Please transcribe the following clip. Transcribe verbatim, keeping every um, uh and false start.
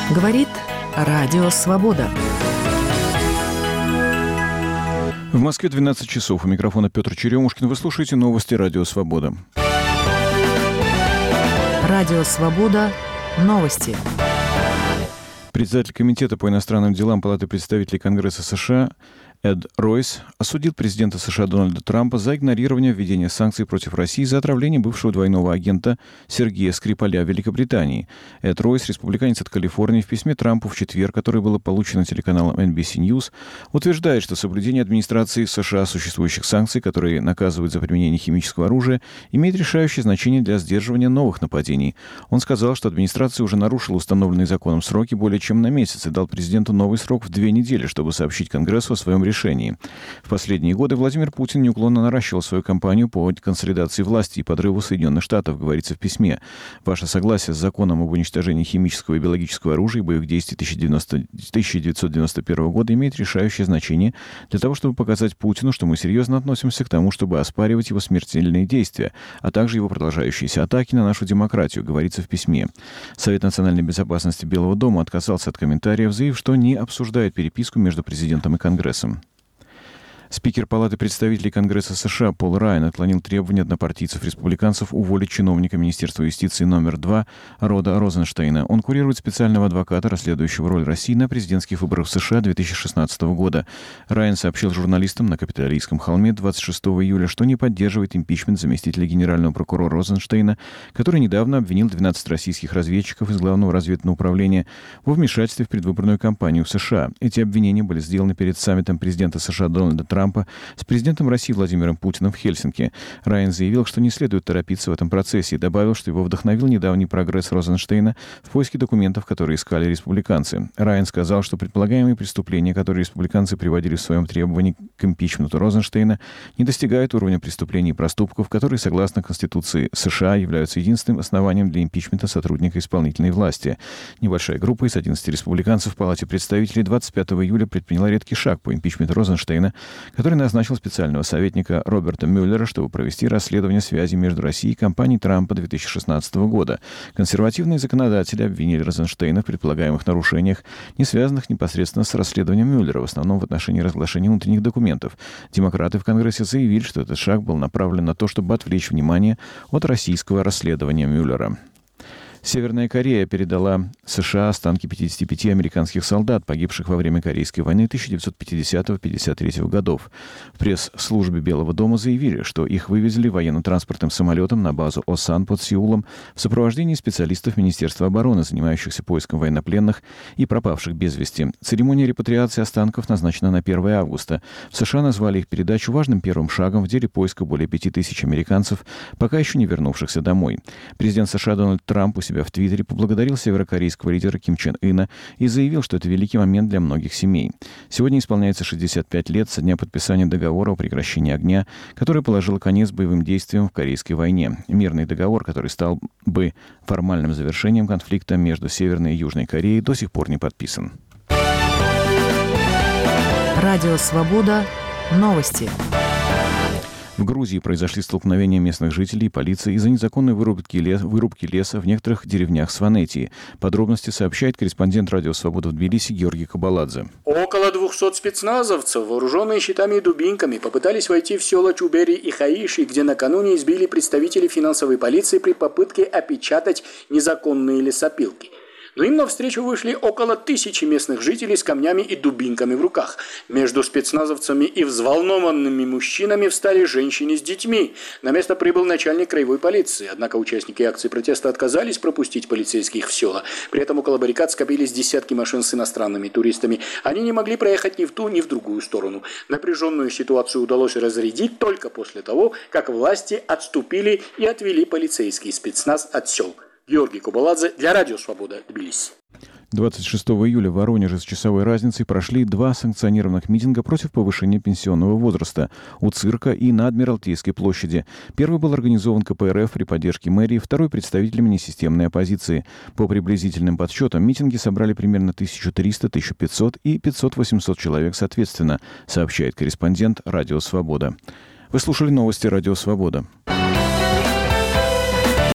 Говорит Радио Свобода. В Москве двенадцать часов. У микрофона Петр Черемушкин. Вы слушаете новости Радио Свобода. Радио Свобода. Новости. Председатель Комитета по иностранным делам Палаты представителей Конгресса США Эд Ройс осудил президента США Дональда Трампа за игнорирование введения санкций против России за отравление бывшего двойного агента Сергея Скрипаля в Великобритании. Эд Ройс, республиканец от Калифорнии, в письме Трампу в четверг, которое было получено телеканалом эн би си News, утверждает, что соблюдение администрации США существующих санкций, которые наказывают за применение химического оружия, имеет решающее значение для сдерживания новых нападений. Он сказал, что администрация уже нарушила установленные законом сроки более чем на месяц и дал президенту новый срок в две недели, чтобы сообщить Конгрессу о своем решении. В последние годы Владимир Путин неуклонно наращивал свою кампанию по консолидации власти и подрыву Соединенных Штатов, говорится в письме. Ваше согласие с законом об уничтожении химического и биологического оружия и боевых действий тысяча девятьсот девяносто первого года имеет решающее значение для того, чтобы показать Путину, что мы серьезно относимся к тому, чтобы оспаривать его смертельные действия, а также его продолжающиеся атаки на нашу демократию, говорится в письме. Совет национальной безопасности Белого дома отказался от комментариев, заявив, что не обсуждает переписку между президентом и Конгрессом. Спикер Палаты представителей Конгресса США Пол Райан отклонил требования однопартийцев-республиканцев уволить чиновника Министерства юстиции номер два Рода Розенштейна. Он курирует специального адвоката, расследующего роль России на президентских выборах в США две тысячи шестнадцатого года. Райан сообщил журналистам на Капитолийском холме двадцать шестого июля, что не поддерживает импичмент заместителя генерального прокурора Розенштейна, который недавно обвинил двенадцать российских разведчиков из Главного разведывательного управления во вмешательстве в предвыборную кампанию в США. Эти обвинения были сделаны перед саммитом президента США Дональда Трампа Трампа с президентом России Владимиром Путиным в Хельсинки. Райан заявил, что не следует торопиться в этом процессе и добавил, что его вдохновил недавний прогресс Розенштейна в поиске документов, которые искали республиканцы. Райан сказал, что предполагаемые преступления, которые республиканцы приводили в своем требовании к импичменту Розенштейна, не достигают уровня преступлений и проступков, которые, согласно Конституции США, являются единственным основанием для импичмента сотрудника исполнительной власти. Небольшая группа из одиннадцати республиканцев в Палате представителей двадцать пятого июля предприняла редкий шаг по импичменту Розенштейна, который назначил специального советника Роберта Мюллера, чтобы провести расследование связи между Россией и кампанией Трампа две тысячи шестнадцатого года. Консервативные законодатели обвинили Розенштейна в предполагаемых нарушениях, не связанных непосредственно с расследованием Мюллера, в основном в отношении разглашения внутренних документов. Демократы в Конгрессе заявили, что этот шаг был направлен на то, чтобы отвлечь внимание от российского расследования Мюллера. Северная Корея передала США останки пятидесяти пяти американских солдат, погибших во время Корейской войны тысяча девятьсот пятидесятого — пятьдесят третьего годов. В пресс-службе Белого дома заявили, что их вывезли военно-транспортным самолетом на базу Осан под Сеулом в сопровождении специалистов Министерства обороны, занимающихся поиском военнопленных и пропавших без вести. Церемония репатриации останков назначена на первое августа. В США назвали их передачу важным первым шагом в деле поиска более пяти тысяч американцев, пока еще не вернувшихся домой. Президент США Дональд Трамп у себя в Твиттере поблагодарил северокорейского лидера Ким Чен Ына и заявил, что это великий момент для многих семей. Сегодня исполняется шестьдесят пять лет со дня подписания договора о прекращении огня, который положил конец боевым действиям в Корейской войне. Мирный договор, который стал бы формальным завершением конфликта между Северной и Южной Кореей, до сих пор не подписан. Радио Свобода. Новости. В Грузии произошли столкновения местных жителей и полиции из-за незаконной вырубки, лес, вырубки леса в некоторых деревнях Сванетии. Подробности сообщает корреспондент Радио Свобода в Тбилиси Георгий Кабаладзе. Около двухсот спецназовцев, вооруженные щитами и дубинками, попытались войти в села Чубери и Хаиши, где накануне избили представителей финансовой полиции при попытке опечатать незаконные лесопилки. Но им навстречу вышли около тысячи местных жителей с камнями и дубинками в руках. Между спецназовцами и взволнованными мужчинами встали женщины с детьми. На место прибыл начальник краевой полиции. Однако участники акции протеста отказались пропустить полицейских в села. При этом около баррикад скопились десятки машин с иностранными туристами. Они не могли проехать ни в ту, ни в другую сторону. Напряженную ситуацию удалось разрядить только после того, как власти отступили и отвели полицейский спецназ от сел. Георгий Кабаладзе для Радио Свобода, Тбилиси. двадцать шестого июля в Воронеже с часовой разницей прошли два санкционированных митинга против повышения пенсионного возраста у цирка и на Адмиралтейской площади. Первый был организован ка пэ эр эф при поддержке мэрии, второй — представителями несистемной оппозиции. По приблизительным подсчетам, митинги собрали примерно тысяча триста, тысяча пятьсот и пятьсот-восемьсот человек соответственно, сообщает корреспондент Радио Свобода. Вы слушали новости Радио Свобода.